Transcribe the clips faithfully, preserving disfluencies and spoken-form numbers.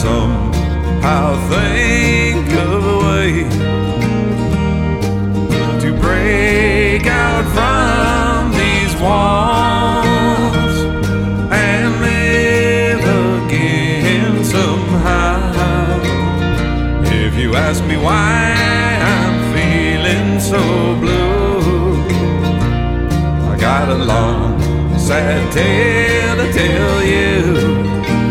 somehow think of a way to break out from these walls and live again somehow. If you ask me why I'm feeling so blue, I got a long, sad tale to tell you.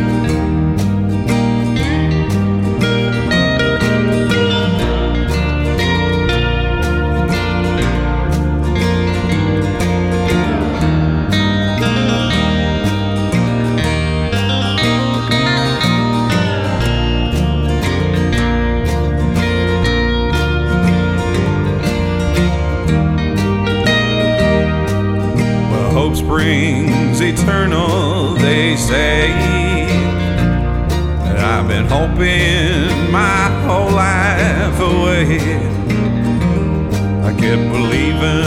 Hope springs eternal, they say, and I've been hoping my whole life away. I kept believing